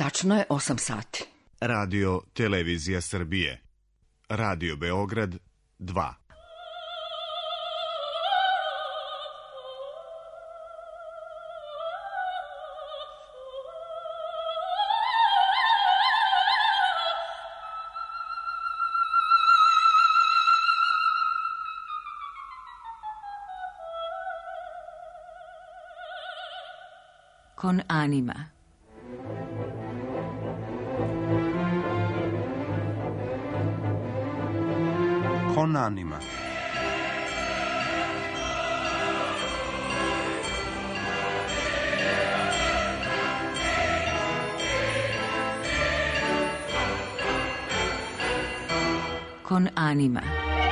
Tačno je 8 sati. Radio Televizija Srbije. Radio Beograd 2. Con anima. Con anima. Con anima.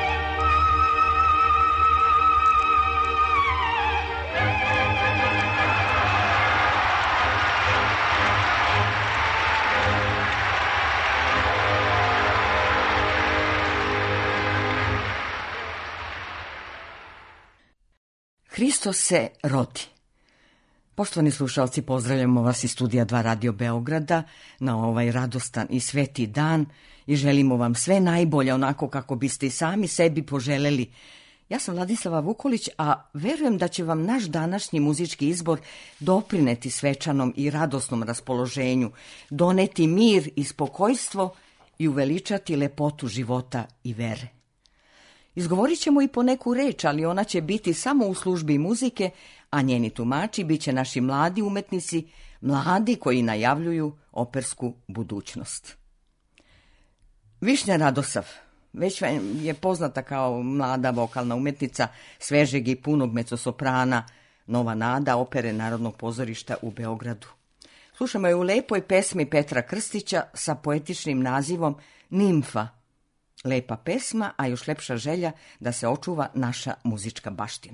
Hristos se rodi. Poštovani slušalci, pozdravljamo vas iz studija 2 Radio Beograda na ovaj radostan i sveti dan i želimo vam sve najbolje, onako kako biste i sami sebi poželeli. Ja sam Vladislava Vukolić, a verujem da će vam naš današnji muzički izbor doprineti svečanom i radosnom raspoloženju, doneti mir i spokojstvo i uveličati lepotu života i vere. Izgovorit ćemo i po neku reč, ali ona će biti samo u službi muzike, a njeni tumači bit će naši mladi umetnici, mladi koji najavljuju opersku budućnost. Višnja Radosav već je poznata kao mlada vokalna umetnica svežeg i punog mezzosoprana, nova nada opere Narodnog pozorišta u Beogradu. Slušamo je u lepoj pesmi Petra Krstića sa poetičnim nazivom Nimfa. Lepa pesma, a još lepša želja da se očuva naša muzička baština.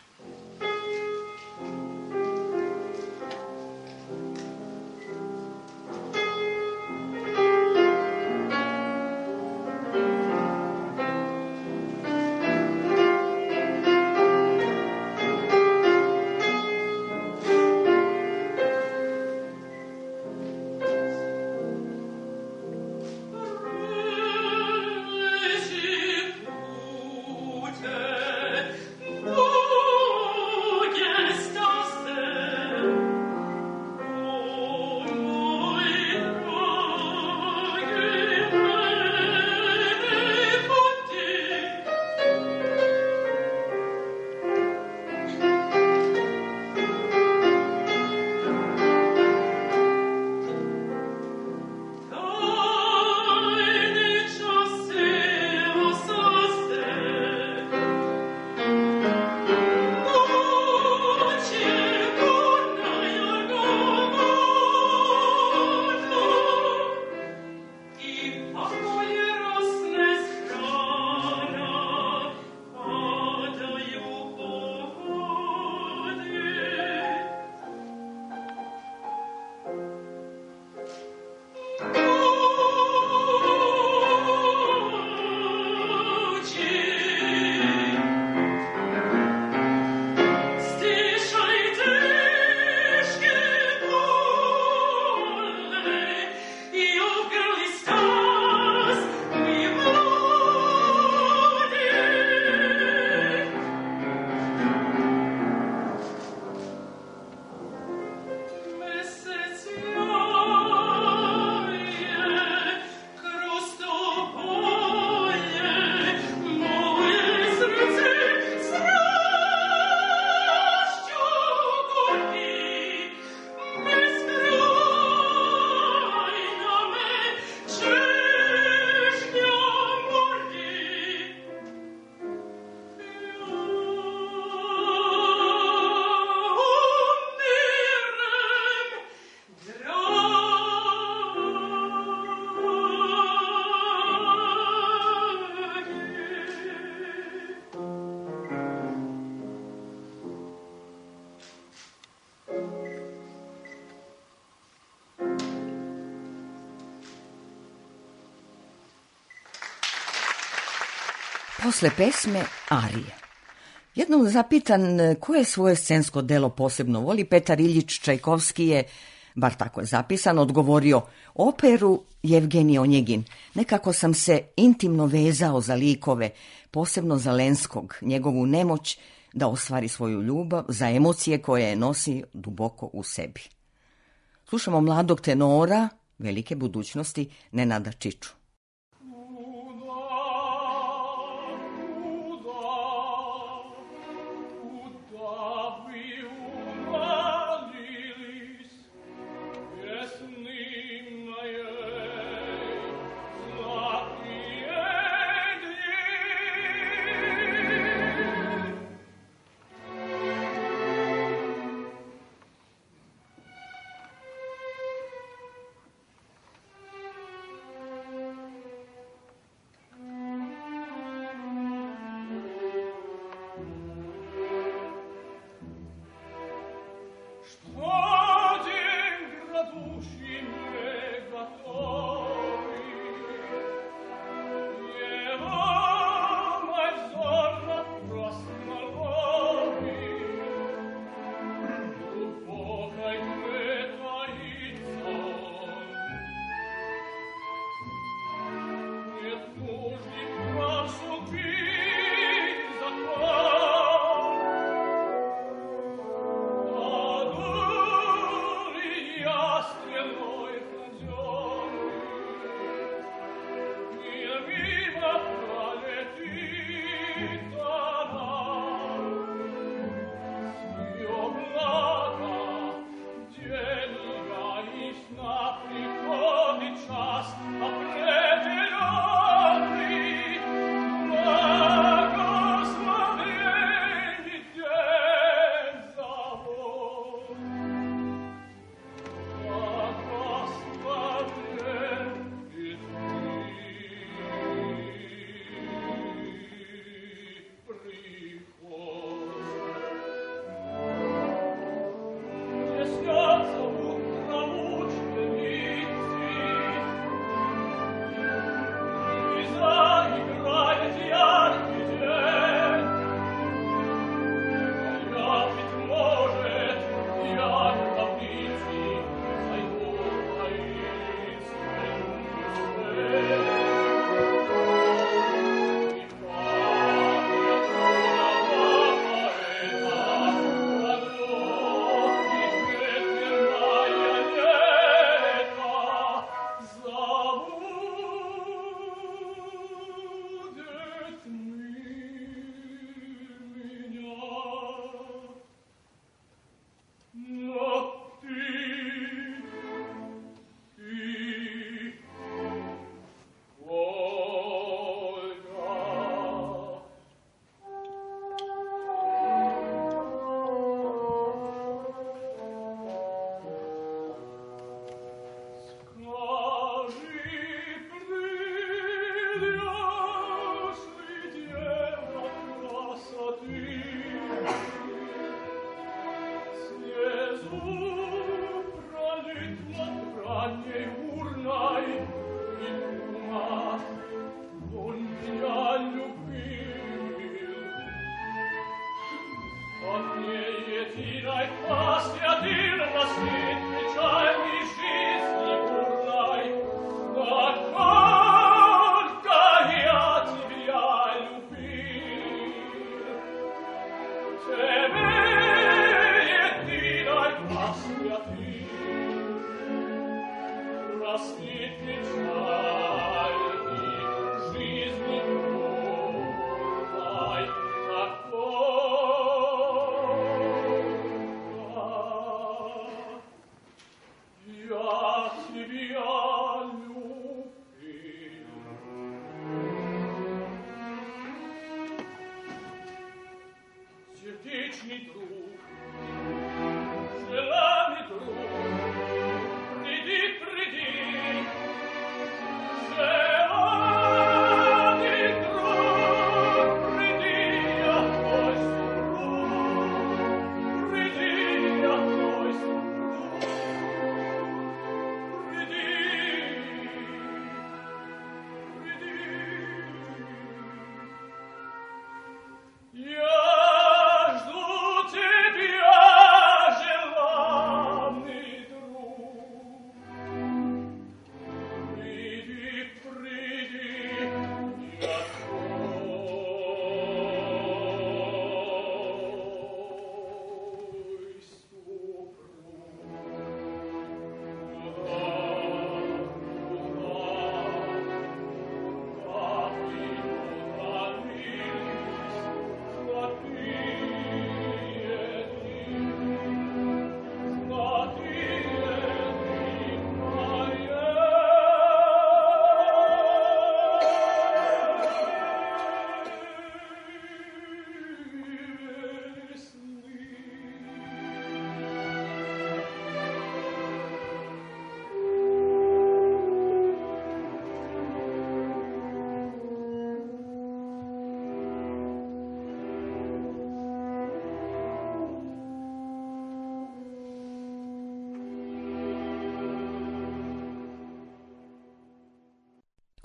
Posle pesme arije. Jednom zapitan koje svoje scensko delo posebno voli, Petar Iljić Čajkovski je bar tako je zapisano, odgovorio: operu Jevgenij Onjegin. Nekako sam se intimno vezao za likove, posebno za Lenskog, njegovu nemoć da ostvari svoju ljubav, za emocije koje nosi duboko u sebi. Slušamo mladog tenora velike budućnosti Nenada Čiču.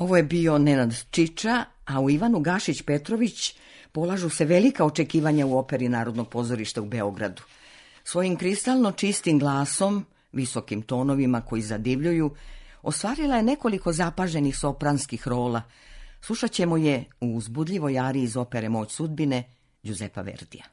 Ovo je bio Nenad Čiča, a u Ivanu Gašić Petrović polažu se velika očekivanja u Operi Narodnog pozorišta u Beogradu. Svojim kristalno čistim glasom, visokim tonovima koji zadivljuju, ostvarila je nekoliko zapaženih sopranskih rola. Slušat ćemo je u uzbudljivoj ariji iz opere Moć sudbine Giuseppa Verdija.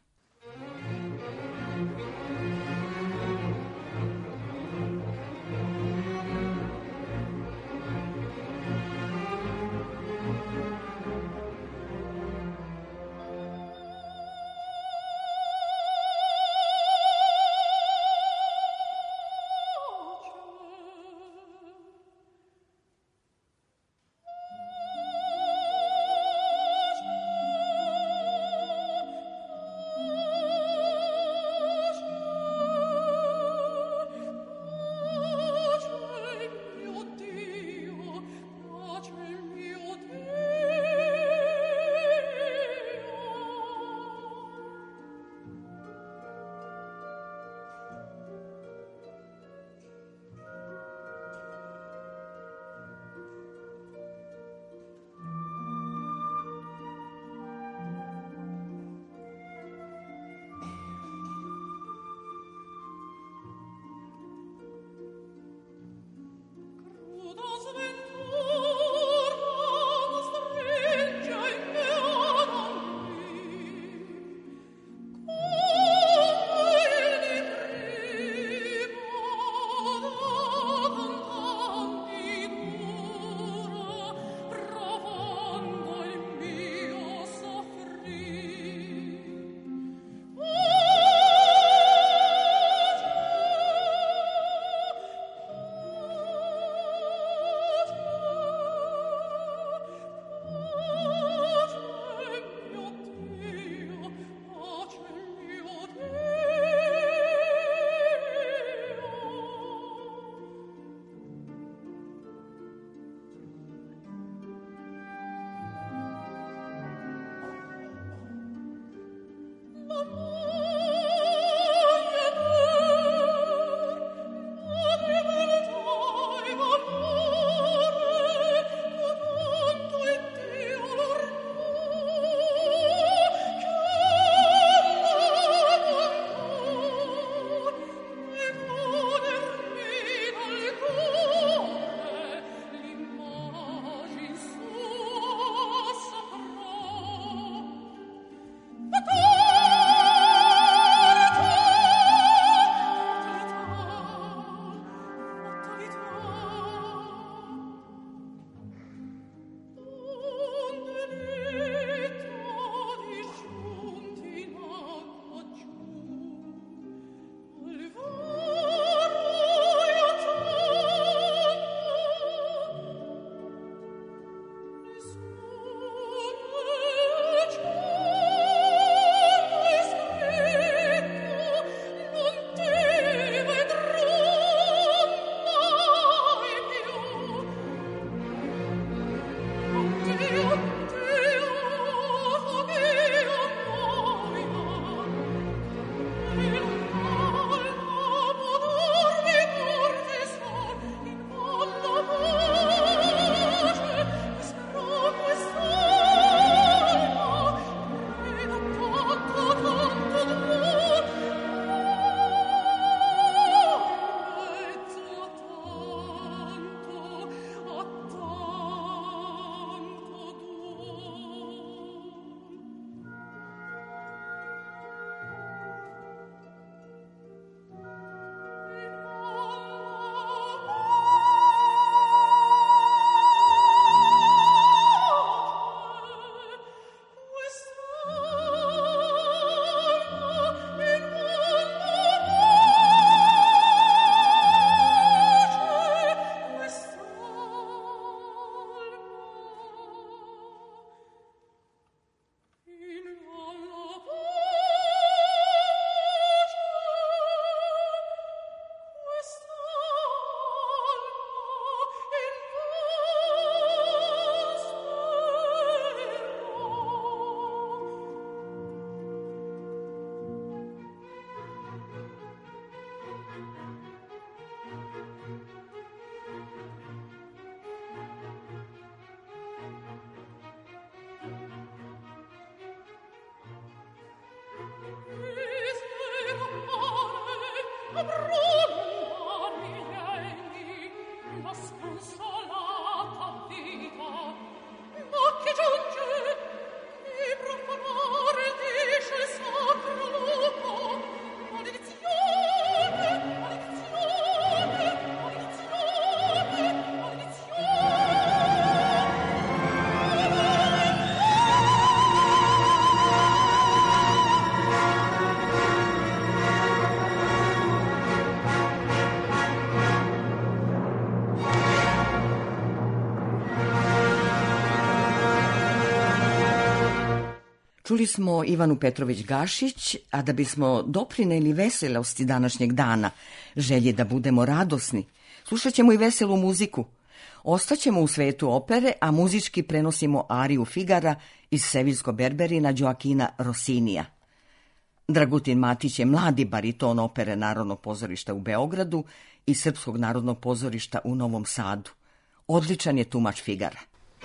Čuli smo Ivanu Petrović Gašić, a da bismo doprineli veselosti današnjeg dana, želje da budemo radosni, slušat ćemo i veselu muziku. Ostaćemo u svetu opere, a muzički prenosimo ariju Figara iz Seviljsko-Berberina Joaquina Rossinija. Dragutin Matić je mladi bariton opere Narodnog pozorišta u Beogradu i Srpskog narodnog pozorišta u Novom Sadu. Odličan je tumač Figara.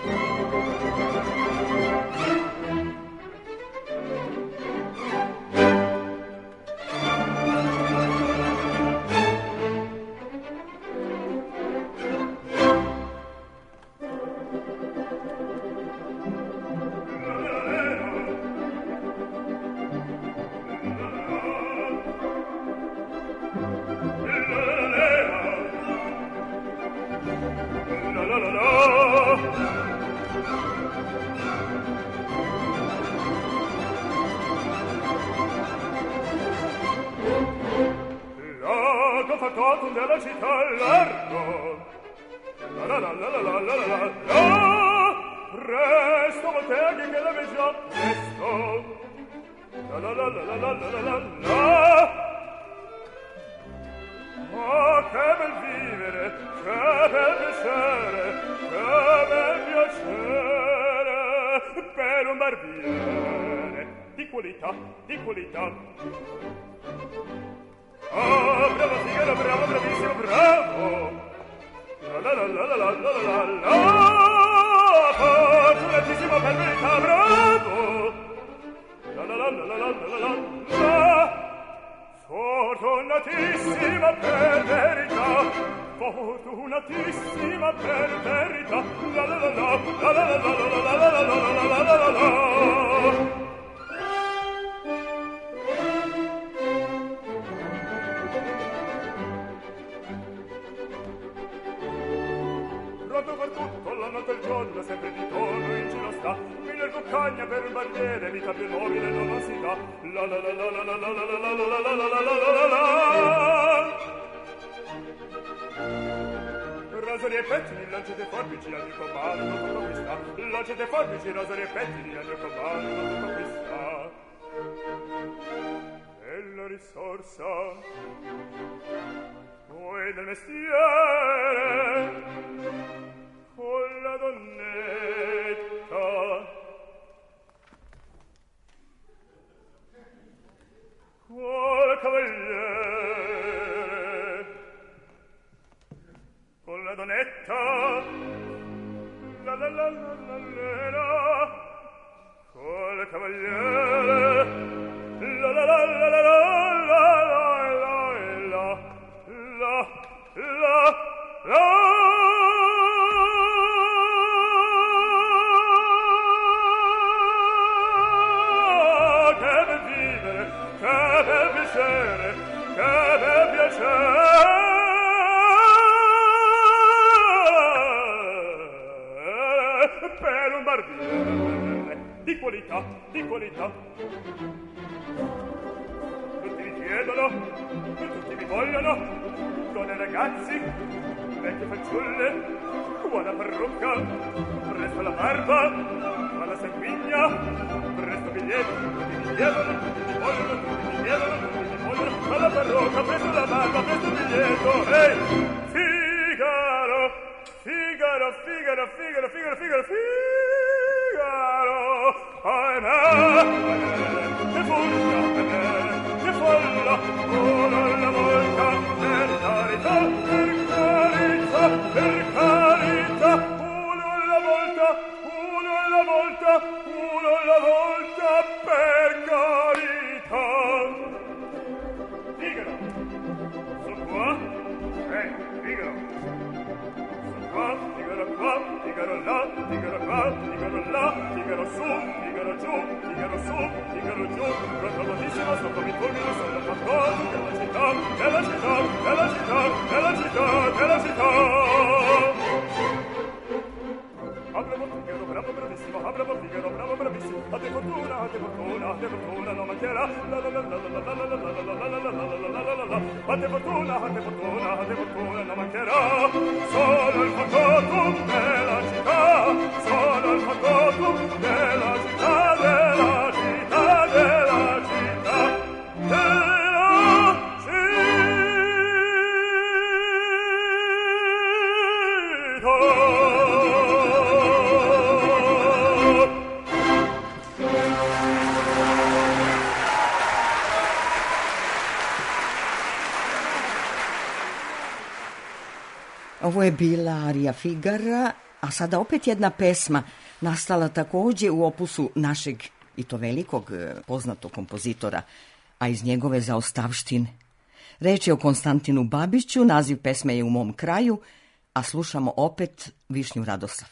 Della città largo, la la la la la la la la la, presto volteghi che la vegia presto, la la la la la la la la la. Oh, che bel vivere, che bel piacere, che bel piacere per un barbiere di qualità, di qualità. Oh, bravo Figaro, bravo, bravissimo, bravo! La la la la la la la la la! Fortunatissimo per verità, bravo! La la la la la la la la la! Fortunatissima per verità! Fortunatissima per verità! La la la la la la la la la la la la la la la! Pronto per tutto, la notte e il giorno, sempre di tono in giro sta. Mille cuccagna per un barbiere, vita più nobile non si dà. La la la la la la la la la la la la la la la la. Rasori e pettini, lancete forbici, al mio comando, tutto qui sta. Lancete forbici, rasori e pettini, al mio comando, tutto qui sta. E la risorsa poi del mestiere con la donnetta col cavaliere con la donnetta la la la la la la col cavaliere la la la la la la per un barbiere di qualità. Tutti mi chiedono, tutti mi vogliono, donne e ragazzi, vecchie fanciulle, buona parrucca, presto la barba, ma la sanguigna, presto biglietti, tutti mi chiedono, tutti mi vogliono, tutti mi chiedono, tutti mi vogliono, ma la parrucca, presto la barba, presto biglietto, ehi, Figaro, Figaro, Figaro, Figaro, Figaro, Figaro, Figaro, ahimè, che furia, che folla, uno alla volta, per carità, per carità, per carità, uno alla volta, uno alla volta, uno alla volta, per carità. Figaro, sono qua? Figaro. qua, Figaro là, Figaro qua, Figaro là, Figaro su, Figaro giù, Figaro su, Figaro giù, prontamente sotto mi fulmine sono fatto della città, della città, della città, della città, della città. Bravo Figaro, bravo bravissimo, bravo Figaro, bravo bravissimo, a te fortuna, a te fortuna, a te fortuna, non mancherà, la la la la la la la la la la la la la la la, a te fortuna, a te fortuna, a te fortuna, non mancherà, sono il factotum della città, sono il factotum della città, della città, della città, della città. Ovo je bila arija Figara, a sada opet jedna pesma nastala takođe u opusu našeg i to velikog poznatog kompozitora, a iz njegove zaostavštine. Reč je o Konstantinu Babiću, naziv pesme je U mom kraju, a slušamo opet Višnju Radosav.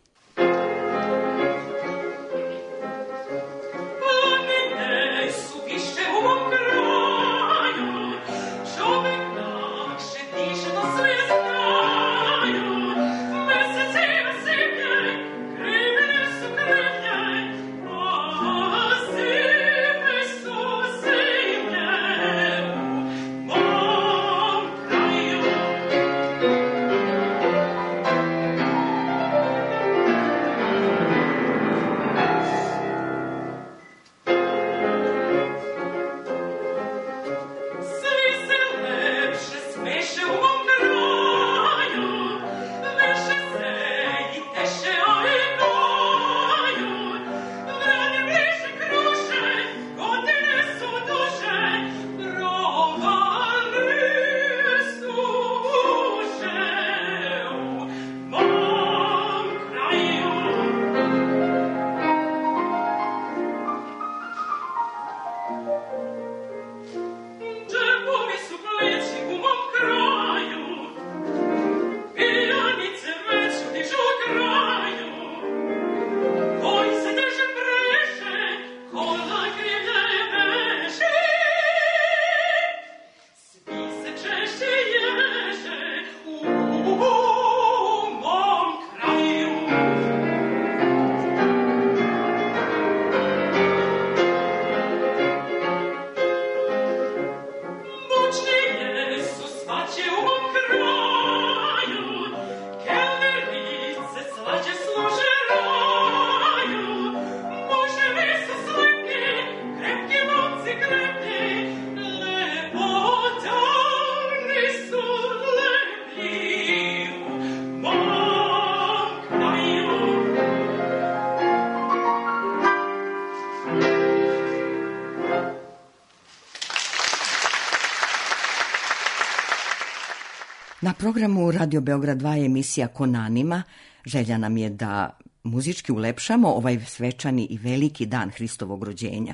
Na programu Radio Beograd 2 je emisija Konanima. Želja nam je da muzički ulepšamo ovaj svečani i veliki dan Hristovog rođenja.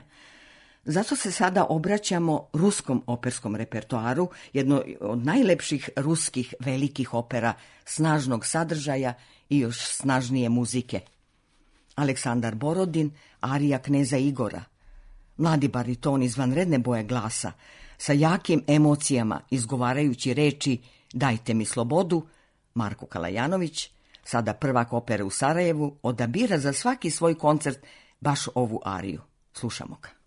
Zato se sada obraćamo ruskom operskom repertoaru, jedno od najlepših ruskih velikih opera, snažnog sadržaja i još snažnije muzike. Aleksandar Borodin, arija Kneza Igora. Mladi bariton izvanredne boje glasa, sa jakim emocijama izgovarajući reči Dajte mi slobodu, Marko Kalajanović, sada prvak opere u Sarajevu, odabira za svaki svoj koncert baš ovu ariju. Slušamo ga.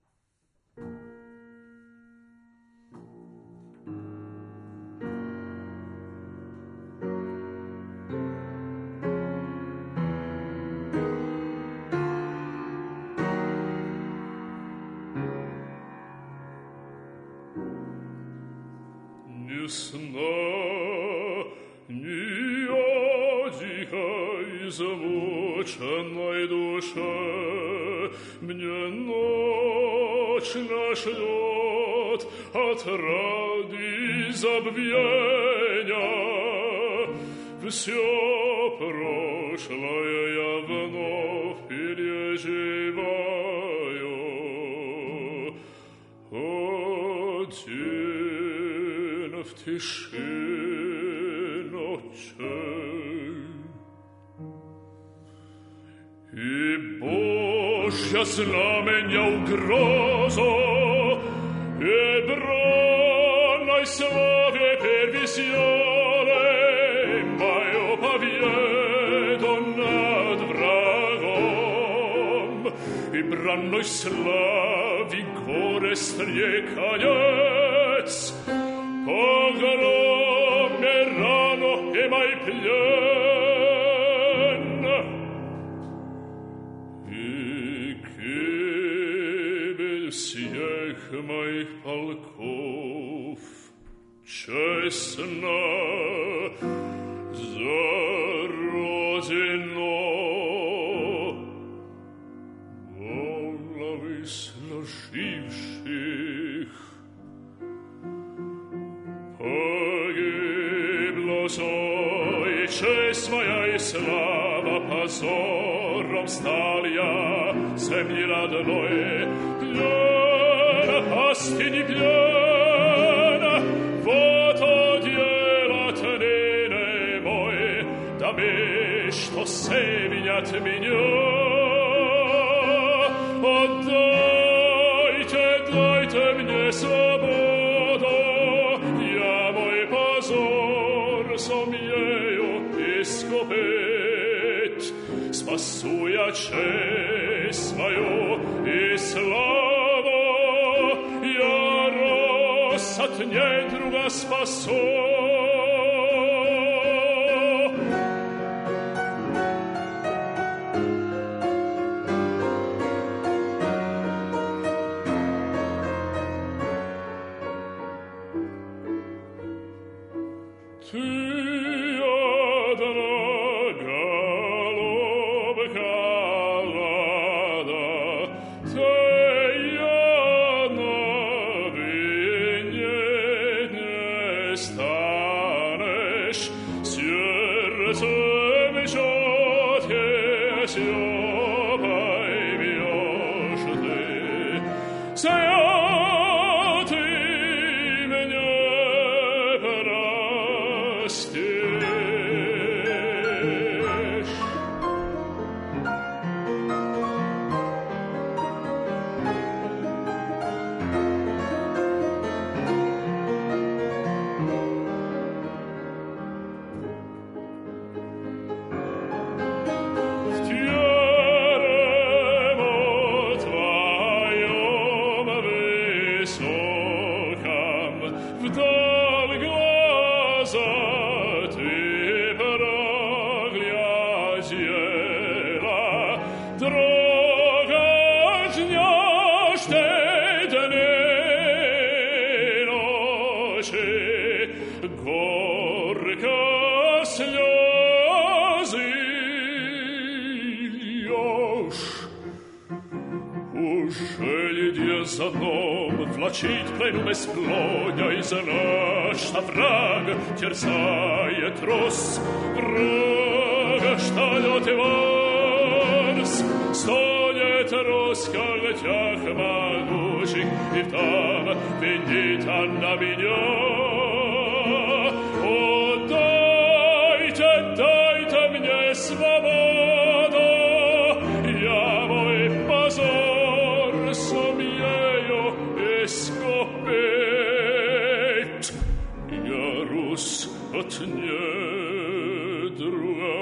Сна, ни одиха измученной душе, мне ночь нашлет отрады забвения. Все прошлое я вновь переживаю. Один в тиши ночей Božja znamenja u grozo, e branaj slavje per visione, majo pavjedo nad vragom, i branoj slavi gore strjekanjec, ogromne rano e maj pljen. I kebel sjeh majh palkov, česna zarodeno, volavi složivših, pogiblo soj, čest moja i slava pozorom stalja zemlji radnoj, pljena pastinji pljena, вот odjelat nene moj, da me što seminjat minja. Dajte mnie slobodo, ja moj pozor somjeju iskopet, spasuja čest moju i slavo, ja rosat nje druga spaso. Za mnom vlačit plenume sklonja iza našta vrag, tjersaje tros vraga štaljate vars, stonje troska letjah maguših i tam vinjita na minja. O, dajte mnje slobodo, ja moj pozor somjejo eskopet, ja Rus od nje druga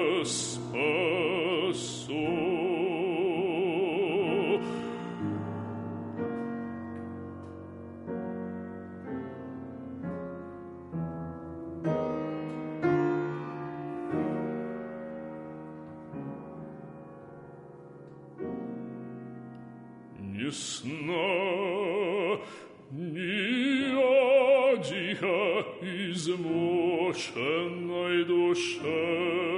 spasu. Ni sna, ni oddiha izmočenoj duše,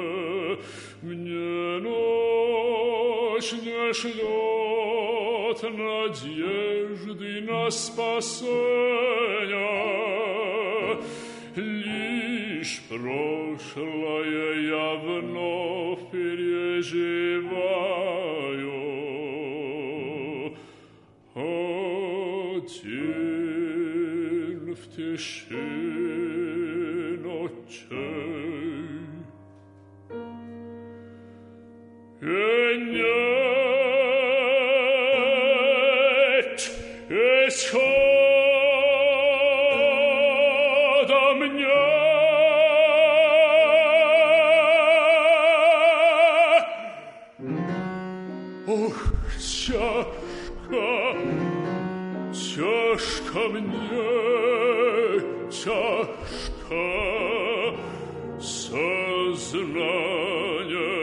mnie noć nie шлет надежды на спасение, лишь прошлое я вновь переживаю. Один в тиши ночей, и не Čaška mnie, čaška saznanje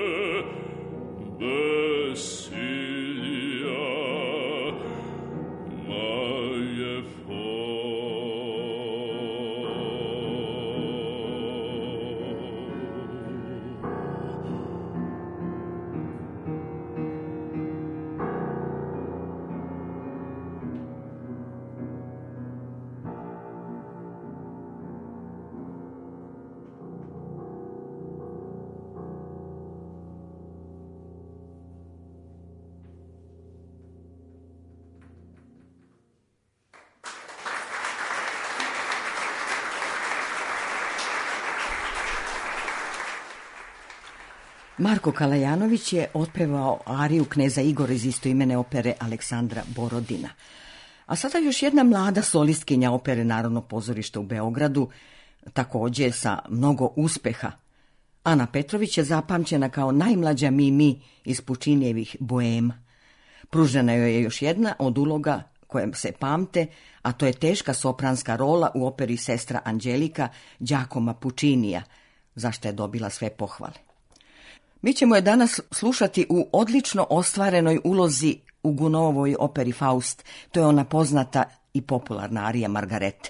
besilja moje Marko Kalajanović je otpevao ariju kneza Igora iz istoimene opere Aleksandra Borodina. A sada još jedna mlada solistkinja opere Narodnog pozorišta u Beogradu, također sa mnogo uspeha. Ana Petrović je zapamćena kao najmlađa Mimi iz Pučinijevih Boema. Pružena joj je još jedna od uloga koje se pamte, a to je teška sopranska rola u operi Sestra Anđelika Giacoma Pučinija, za što je dobila sve pohvale. Mi ćemo je danas slušati u odlično ostvarenoj ulozi u Gounonovoj operi Faust. To je ona poznata i popularna arija Margarete.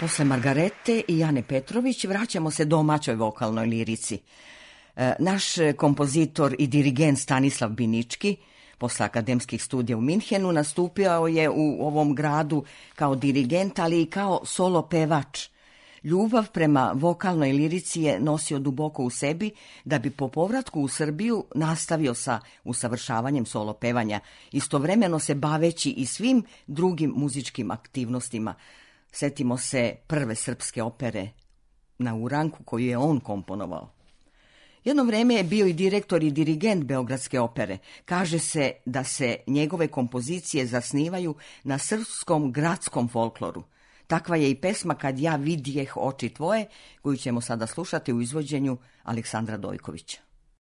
Posle Margarete i Jane Petrović vraćamo se domaćoj vokalnoj lirici. Naš kompozitor i dirigent Stanislav Binički, posle akademskih studija u Minhenu, nastupio je u ovom gradu kao dirigent, ali i kao solo pevač. Ljubav prema vokalnoj lirici je nosio duboko u sebi, da bi po povratku u Srbiju nastavio sa usavršavanjem solo pevanja, istovremeno se baveći i svim drugim muzičkim aktivnostima. Setimo se prve srpske opere Na uranku koju je on komponovao. Jedno vreme je bio i direktor i dirigent Beogradske opere. Kaže se da se njegove kompozicije zasnivaju na srpskom gradskom folkloru. Takva je i pesma Kad ja vidjeh oči tvoje, koju ćemo sada slušati u izvođenju Aleksandra Dojkovića.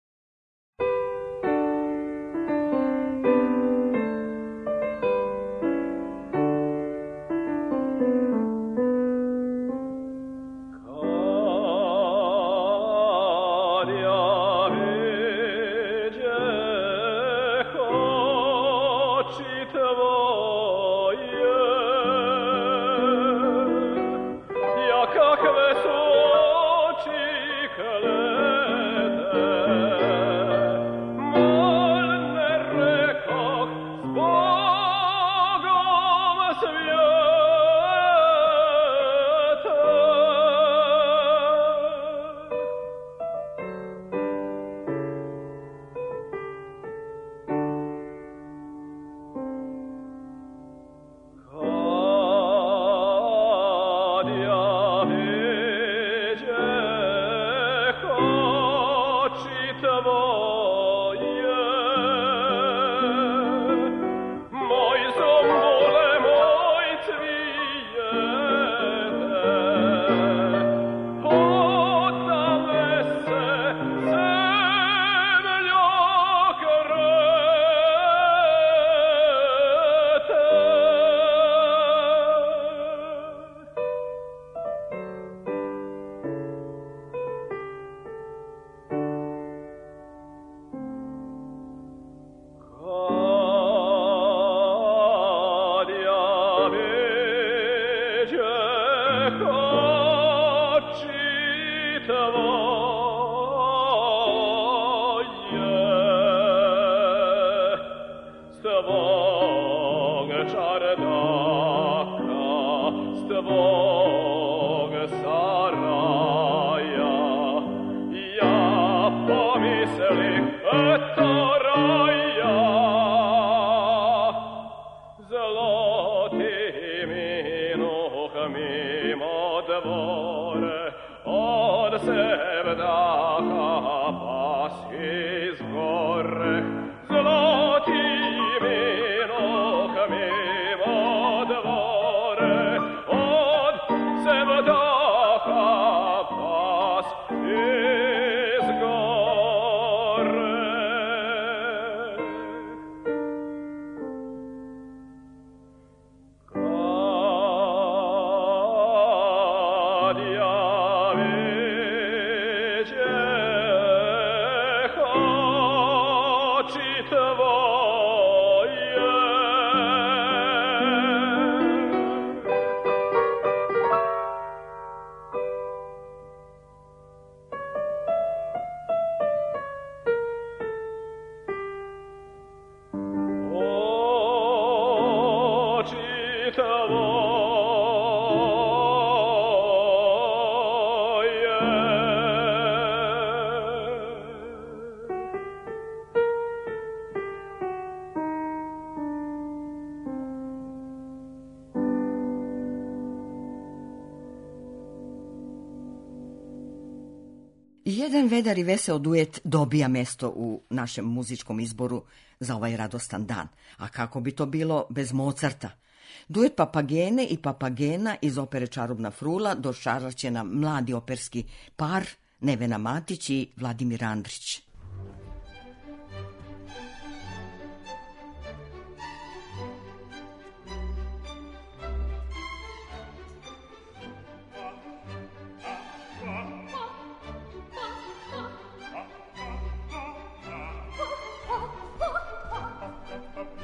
Jedan vedar i veseo duet dobija mesto u našem muzičkom izboru za ovaj radostan dan. A kako bi to bilo bez Mozarta? Duet Papagene i Papagena iz opere Čarobna frula dočarat će nam mladi operski par Nevena Matić i Vladimir Andrić.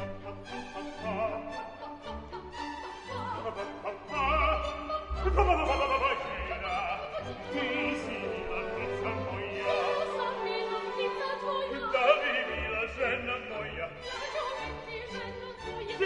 Come on!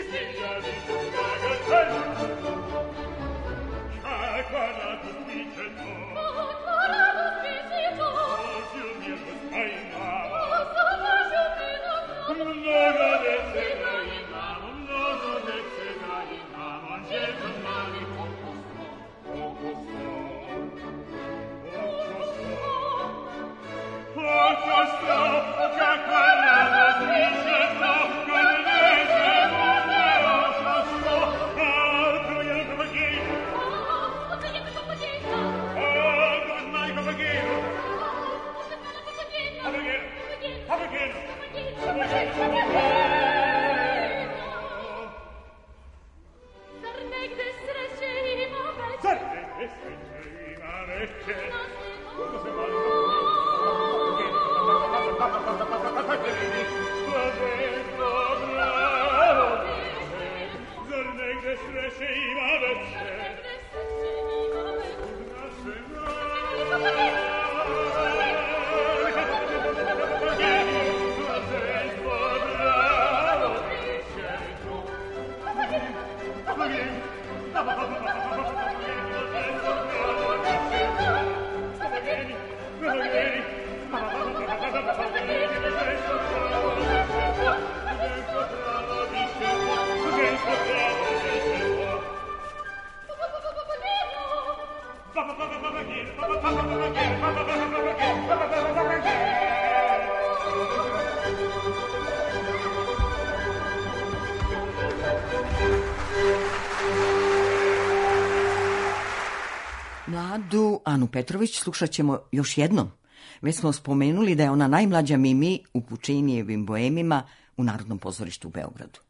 Mladu Anu Petrović slušat ćemo još jednom. Već smo spomenuli da je ona najmlađa Mimi u Pučinijevim Boemima u Narodnom pozorištu u Beogradu.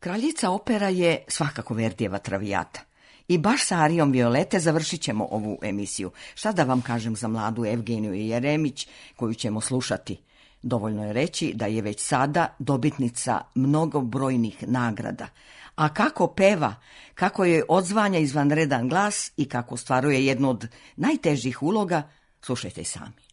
Kraljica opera je svakako Verdijeva Traviata. I baš sa arijom Violete završit ćemo ovu emisiju. Šta da vam kažem za mladu Evgeniju Jeremić, koju ćemo slušati? Dovoljno je reći da je već sada dobitnica mnogobrojnih nagrada. A kako peva, kako joj odzvanja izvanredan glas i kako ostvaruje jednu od najtežih uloga, slušajte i sami.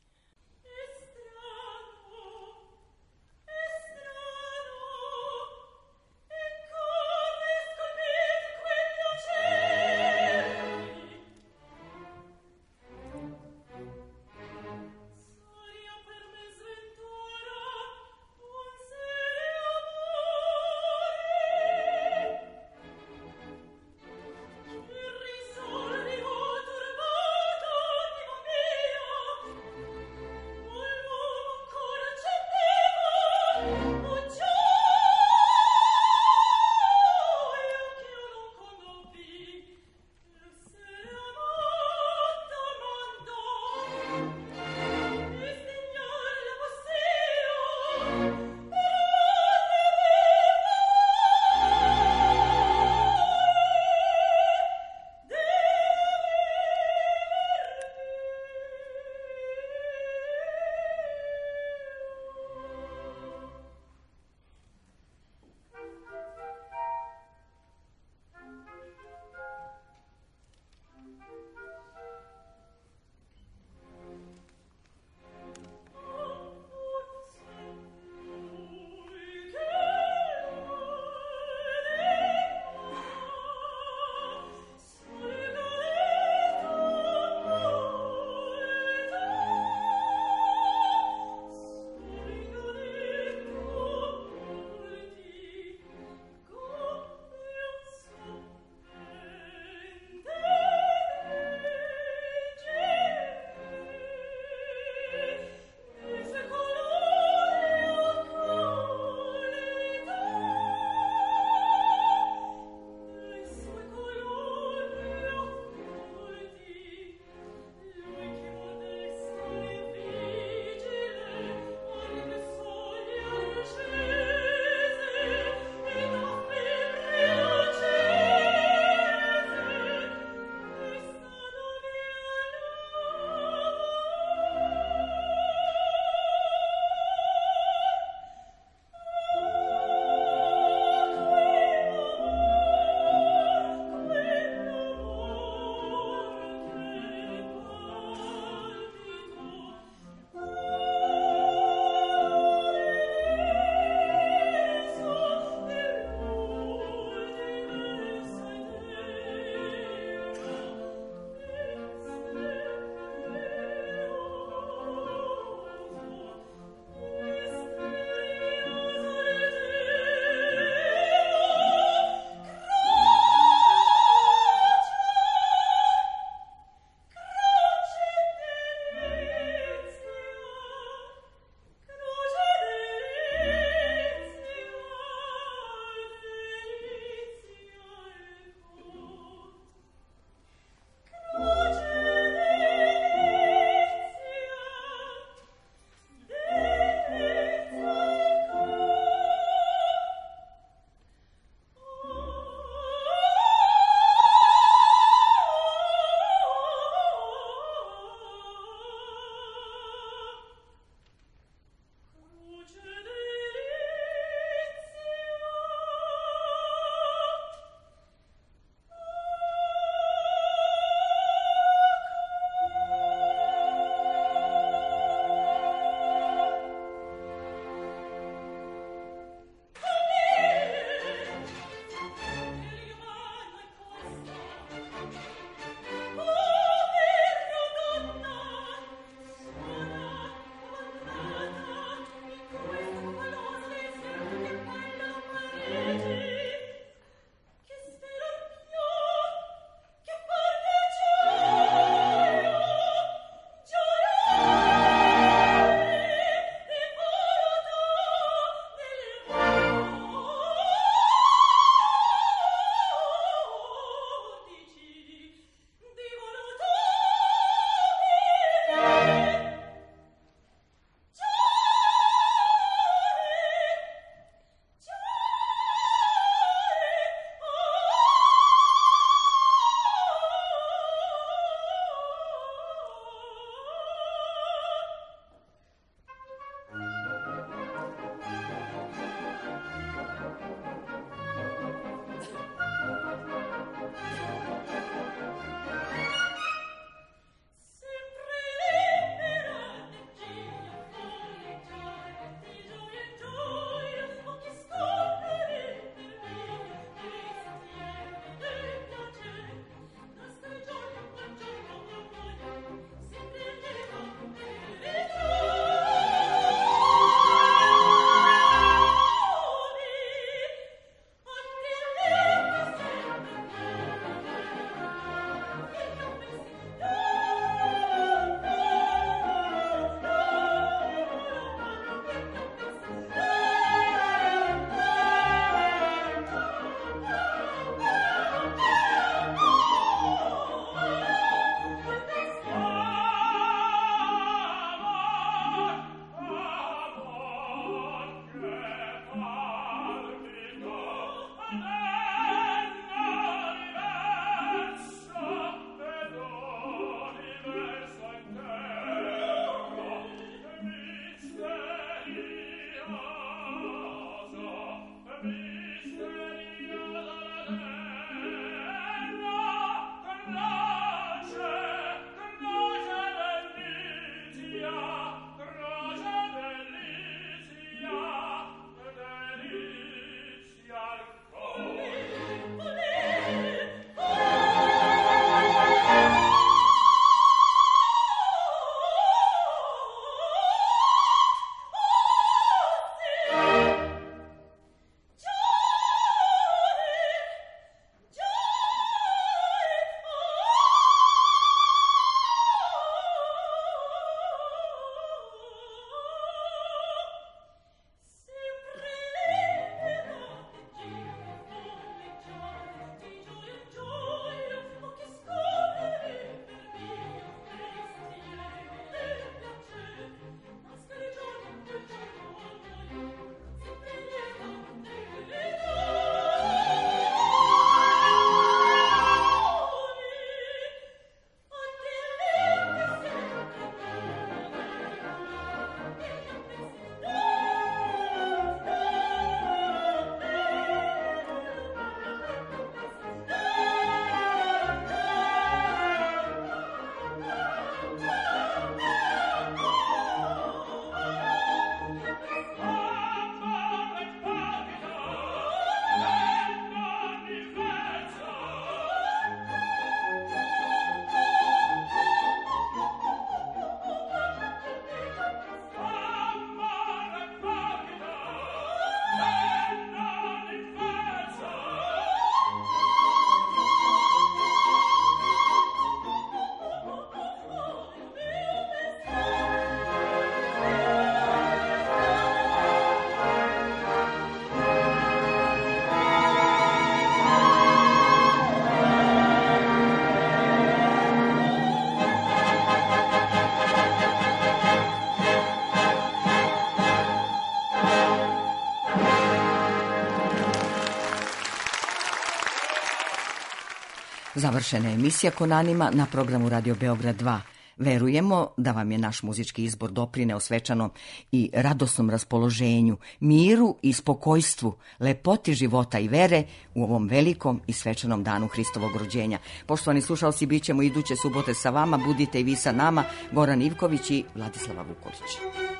Završena je emisija Konanima na programu Radio Beograd 2. Verujemo da vam je naš muzički izbor doprineo svečanom i radosnom raspoloženju, miru i spokojstvu, lepoti života i vere u ovom velikom i svečanom danu Hristovog rođenja. Poštovani slušalci, bit ćemo iduće subote sa vama, budite i vi sa nama, Goran Ivković i Vladislava Vukolić.